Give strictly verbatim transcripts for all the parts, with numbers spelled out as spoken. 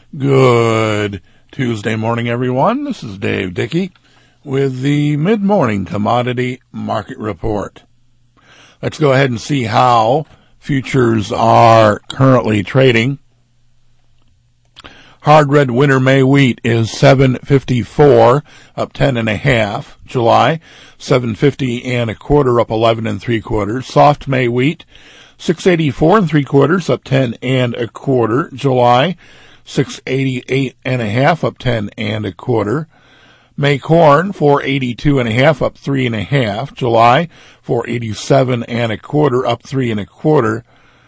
Good Tuesday morning, everyone. This is Dave Dickey with the mid-morning commodity market report. Let's go ahead and see how futures are currently trading. Hard red winter May wheat is seven fifty-four, up ten and a half. July, seven fifty and a quarter, up eleven and three quarters. Soft May wheat, six eighty-four and three quarters, up ten and a quarter. July, six eighty-eight and a half, up ten and a quarter. May corn, four eighty-two and a half, up three and a half. July, four eighty-seven and a quarter, up three and a quarter.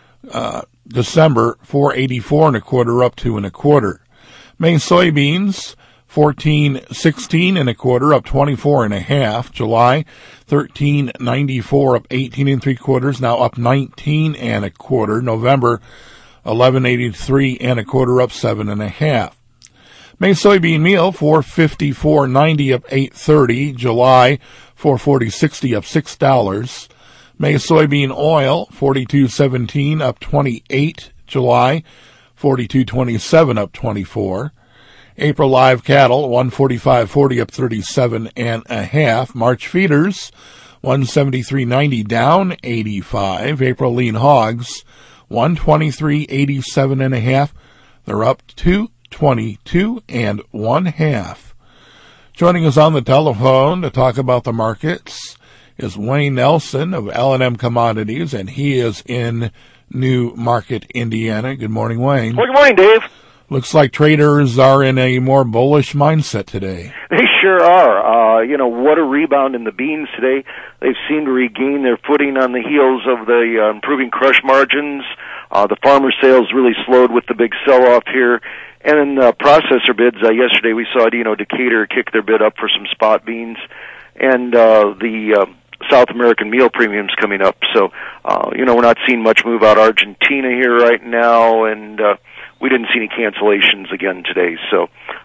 Uh, December, four eighty-four and a quarter, up two and a quarter. May soybeans, fourteen sixteen and a quarter, up twenty-four and a half. July, thirteen ninety-four, up eighteen and three quarters, now up nineteen and a quarter. November, eleven eighty-three and a quarter, up seven and a half. May soybean meal, four fifty-four ninety, up eight thirty. July, four forty sixty, up six dollars. May soybean oil, forty-two seventeen, up twenty-eight. July, forty-two twenty-seven, up twenty-four. April live cattle, one forty-five forty, up thirty-seven and a half. March feeders, one seventy-three ninety, down eighty-five. April lean hogs, one twenty-three eighty-seven and a half. They're up two twenty-two and one half. Joining us on the telephone to talk about the markets is Wayne Nelson of L and M Commodities, and he is in New Market, Indiana. Good morning, Wayne. Well, good morning, Dave. Looks like traders are in a more bullish mindset today. They sure are. Uh, you know, what a rebound in the beans today. They've seemed to regain their footing on the heels of the uh, improving crush margins. Uh, the farmer sales really slowed with the big sell-off here. And in uh, processor bids, uh, yesterday we saw, you know, Decatur kick their bid up for some spot beans. And uh, the uh, South American meal premiums coming up. So, uh, you know, we're not seeing much move out Argentina here right now, and uh, we didn't see any cancellations again today. So,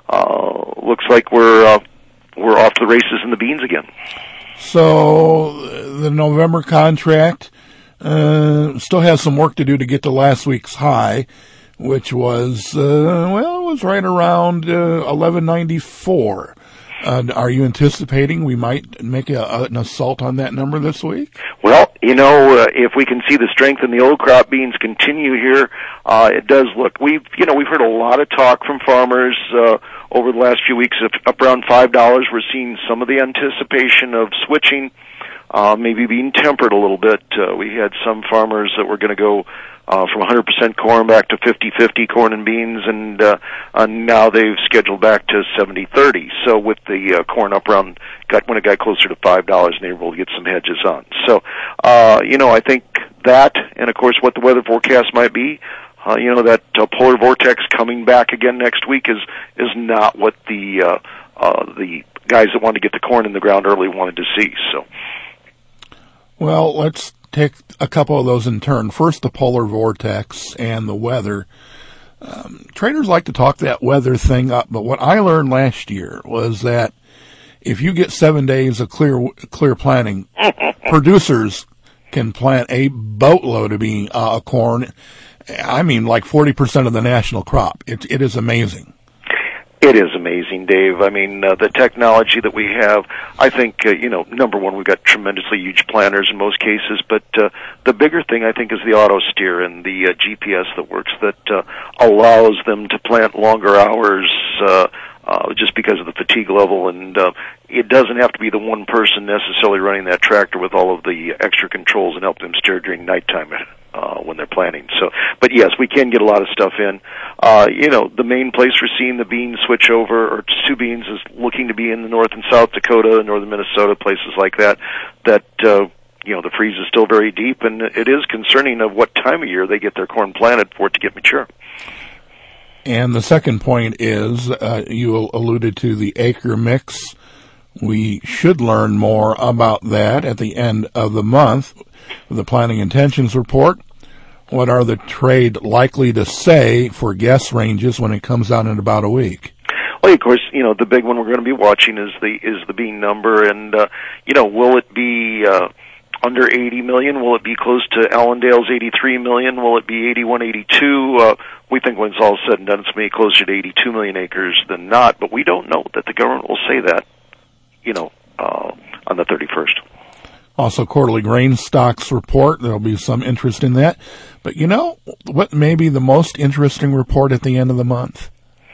uh, looks like we're uh, we're off to the races in the beans again. So, the November contract uh, still has some work to do to get to last week's high, which was, uh, well, it was right around uh, eleven ninety-four. Uh, are you anticipating we might make a, an assault on that number this week? Well, you know, uh, if we can see the strength in the old crop beans continue here, uh, it does look. We've, you know, we've heard a lot of talk from farmers uh, over the last few weeks of up around five dollars. We're seeing some of the anticipation of switching, uh, maybe being tempered a little bit. Uh, we had some farmers that were going to go Uh, from one hundred percent corn back to fifty fifty corn and beans, and uh, uh, now they've scheduled back to seventy thirty. So with the uh, corn up around, got when it got closer to five dollars, and they were able to get some hedges on. So, uh, you know, I think that, and of course what the weather forecast might be, uh, you know, that uh, polar vortex coming back again next week is is not what the uh, uh, the guys that wanted to get the corn in the ground early wanted to see. So, well, let's take a couple of those in turn. First, the polar vortex and the weather. Um, traders like to talk that weather thing up, but what I learned last year was that if you get seven days of clear clear planting, producers can plant a boatload of bean, uh, corn. I mean, like forty percent of the national crop. It, it is amazing. It is amazing, Dave. I mean, uh, the technology that we have, I think, uh, you know, number one, we've got tremendously huge planters in most cases, but uh, the bigger thing, I think, is the auto steer and the uh, G P S that works, that uh, allows them to plant longer hours uh, uh, just because of the fatigue level, and uh, it doesn't have to be the one person necessarily running that tractor with all of the extra controls and help them steer during nighttime uh, when they're planting. So, but yes, we can get a lot of stuff in. Uh, you know, the main place we're seeing the beans switch over, or two beans, is looking to be in the North and South Dakota, northern Minnesota, places like that, that, uh, you know, the freeze is still very deep, and it is concerning of what time of year they get their corn planted for it to get mature. And the second point is, uh, you alluded to the acre mix. We should learn more about that at the end of the month with the Planting Intentions Report. What are the trade likely to say for guess ranges when it comes out in about a week? Well, of course, you know, the big one we're going to be watching is the is the bean number, and uh, you know, will it be uh, under eighty million? Will it be close to Allendale's eighty-three million? Will it be eighty-one, eighty-two? Uh, we think when it's all said and done, it's maybe closer to eighty-two million acres than not, but we don't know that the government will say that, you know, uh, on the thirty-first. Also, quarterly grain stocks report. There'll be some interest in that. But, you know, what may be the most interesting report at the end of the month?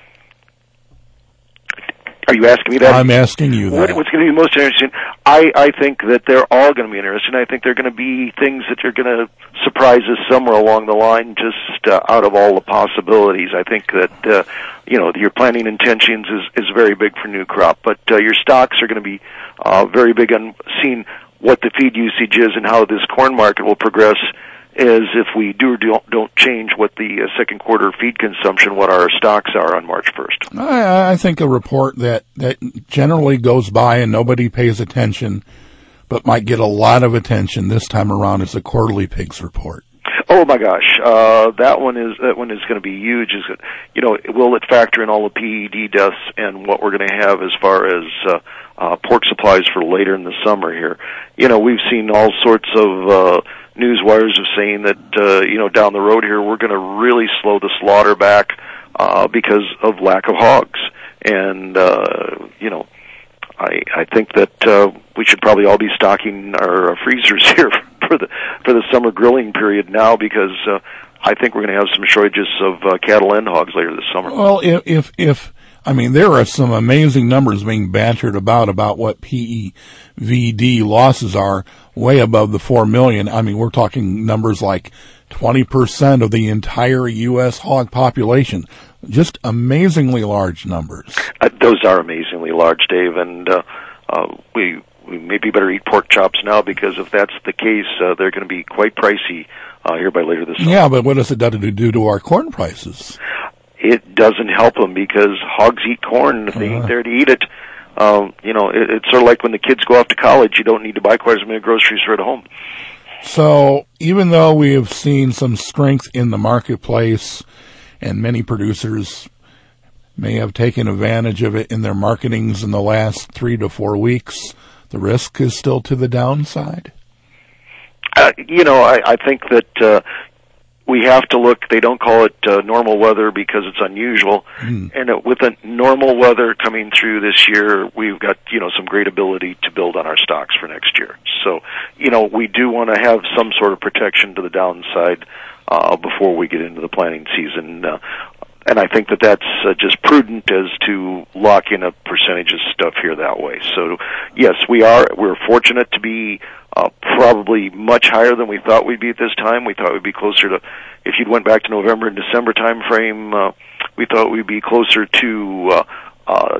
Are you asking me that? I'm asking you that. What, what's going to be most interesting? I, I think that they're all going to be interesting. I think they're going to be things that are going to surprise us somewhere along the line, just uh, out of all the possibilities. I think that, uh, you know, your planting intentions is, is very big for new crop, but uh, your stocks are going to be uh, very big on seeing what the feed usage is and how this corn market will progress, as if we do or don't, don't change what the uh, second quarter feed consumption, what our stocks are on March first. I, I think a report that, that generally goes by and nobody pays attention, but might get a lot of attention this time around, is the quarterly pigs report. Oh my gosh, uh, that one is that one is going to be huge. Is it, you know, will it factor in all the P E D deaths and what we're going to have as far as uh, uh, pork supplies for later in the summer here? You know, we've seen all sorts of uh, news wires of saying that uh, you know, down the road here we're going to really slow the slaughter back uh, because of lack of hogs, and uh, you know, I I think that uh, we should probably all be stocking our uh, freezers here for the for the summer grilling period now, because uh, I think we're going to have some shortages of uh, cattle and hogs later this summer. Well, if, if if I mean, there are some amazing numbers being bantered about about what P E V D losses are, way above the four million. I mean, we're talking numbers like twenty percent of the entire U S hog population. Just amazingly large numbers. Uh, those are amazingly large, Dave, and uh, uh, we we maybe better eat pork chops now, because if that's the case, uh, they're going to be quite pricey uh, here by later this summer. Yeah, but what does it do to our corn prices? It doesn't help them, because hogs eat corn. If they uh-huh. ain't there to eat it, um, you know, it, it's sort of like when the kids go off to college. You don't need to buy quite as many groceries for at home. So even though we have seen some strength in the marketplace, and many producers may have taken advantage of it in their marketings in the last three to four weeks, the risk is still to the downside? Uh, you know, I, I think that uh, we have to look. They don't call it uh, normal weather because it's unusual. Mm. And uh, with the normal weather coming through this year, we've got, you know, some great ability to build on our stocks for next year. So, you know, we do want to have some sort of protection to the downside Uh, before we get into the planting season. Uh, and I think that that's uh, just prudent as to lock in a percentage of stuff here that way. So, yes, we are, we're fortunate to be uh, probably much higher than we thought we'd be at this time. We thought we'd be closer to, if you'd went back to November and December time frame, uh, we thought we'd be closer to uh, uh,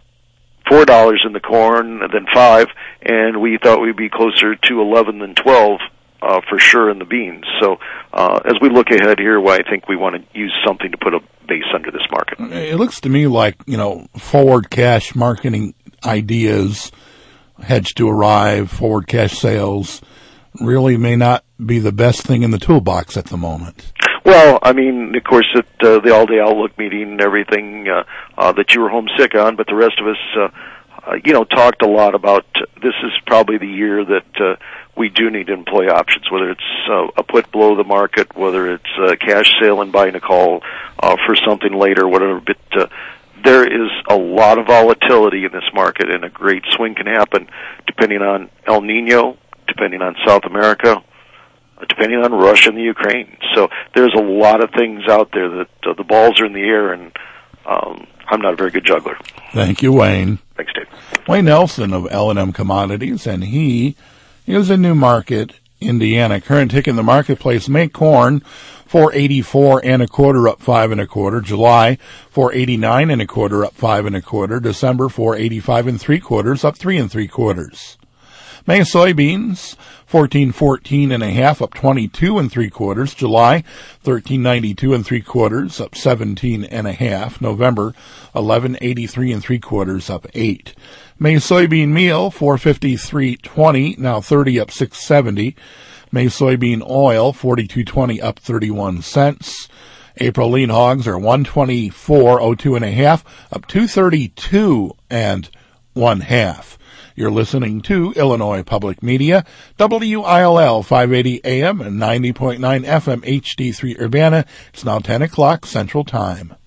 four dollars in the corn than five, and we thought we'd be closer to eleven than twelve. Uh, for sure in the beans. So uh, as we look ahead here, well, I think we want to use something to put a base under this market. It looks to me like, you know, forward cash marketing ideas, hedge to arrive, forward cash sales, really may not be the best thing in the toolbox at the moment. Well, I mean, of course, at uh, the all-day outlook meeting and everything uh, uh, that you were homesick on, but the rest of us, uh, uh, you know, talked a lot about uh, this is probably the year that uh, we do need to employ options, whether it's uh, a put below the market, whether it's a cash sale and buying a call uh, for something later, whatever. But uh, there is a lot of volatility in this market, and a great swing can happen depending on El Nino, depending on South America, depending on Russia and the Ukraine. So there's a lot of things out there that uh, the balls are in the air, and um, I'm not a very good juggler. Thank you, Wayne. Thanks, Dave. Wayne Nelson of L and M Commodities, and he is in New Market, Indiana. Current tick in the marketplace: May corn four eighty-four and a quarter, up five and a quarter. July four eighty-nine and a quarter, up five and a quarter. December four eighty-five and three quarters, up three and three quarters. May soybeans fourteen fourteen and a half, up twenty-two and three quarters. July thirteen ninety-two and three quarters, up seventeen and a half. November eleven eighty-three and three quarters, up eight. May soybean meal four fifty-three twenty, now thirty, up six seventy. May soybean oil forty-two twenty, up thirty-one cents. April lean hogs are one twenty-four oh two and a half, up two thirty-two and one half. You're listening to Illinois Public Media, W I L L five eighty A M and ninety point nine F M H D three Urbana. It's now ten o'clock Central Time.